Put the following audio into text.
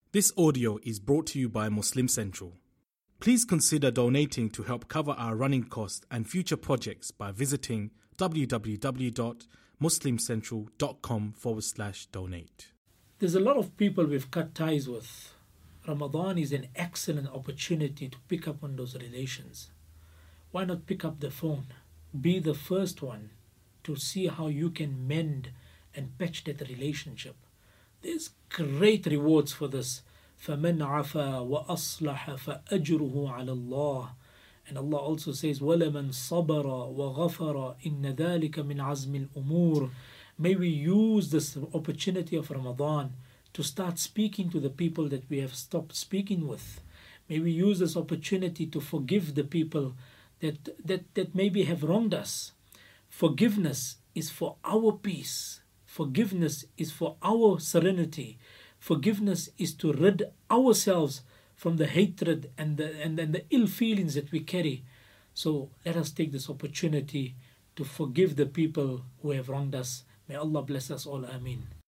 This audio is brought to you by Muslim Central. Please consider donating to help cover our running costs and future projects by visiting www.muslimcentral.com/donate. There's a lot of people we've cut ties with. Ramadan is an excellent opportunity to pick up on those relations. Why not pick up the phone? Be the first one to see how you can mend and patch that relationship. There's great rewards for this. فَمَنْ عَفَى وَأَصْلَحَ فَأَجْرُهُ عَلَى اللَّهِ. And Allah also says, وَلَمَنْ صَبَرَ وَغَفَرَ إِنَّ ذَلِكَ مِنْ عَزْمِ الْأُمُورِ. May we use this opportunity of Ramadan to start speaking to the people that we have stopped speaking with. May we use this opportunity to forgive the people that maybe have wronged us. Forgiveness is for our peace. Forgiveness is for our serenity. Forgiveness is to rid ourselves from the hatred and the ill feelings that we carry. So let us take this opportunity to forgive the people who have wronged us. May Allah bless us all. Ameen.